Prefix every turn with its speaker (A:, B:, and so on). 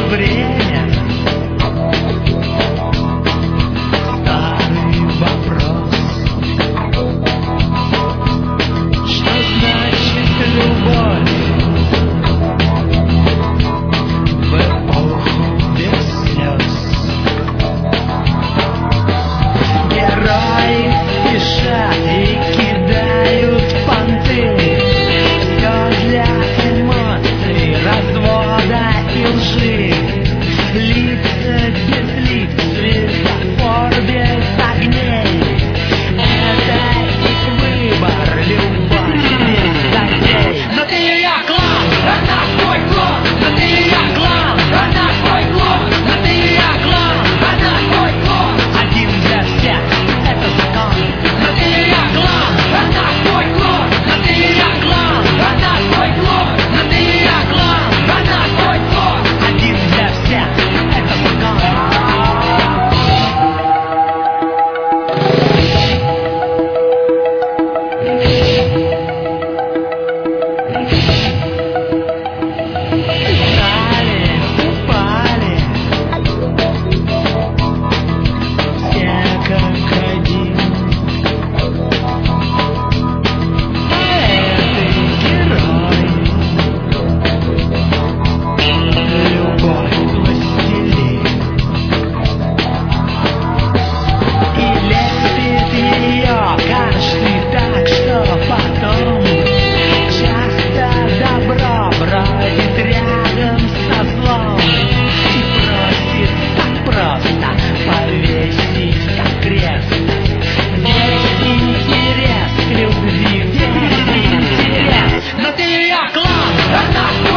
A: время. Старый вопрос: что значит любовь в эпоху без слез? Герои спешат и кидают понты. Все для эмоций, развода и лжи. Лица без лиц, светофор без огней. Это их выбор, любовь без затей. Но ты ее клон, она твой клон. Но ты ее клон, она твой клон. Но ты ее клон, она твой клон. Один для всех, это закон. Но ты ее клон, она твой клон. Но ты ее клон, она твой клон. Но ты ее клон, она твой клон. Один для всех, это закон. Встали, упали, все как один. Это герой, любовь властелин. И лепит ее каждый так, что потом часто добро бродит рядом со злом и просит так просто повесить как крест. Весь интерес к любви, весь интерес. Но ты ее клон, она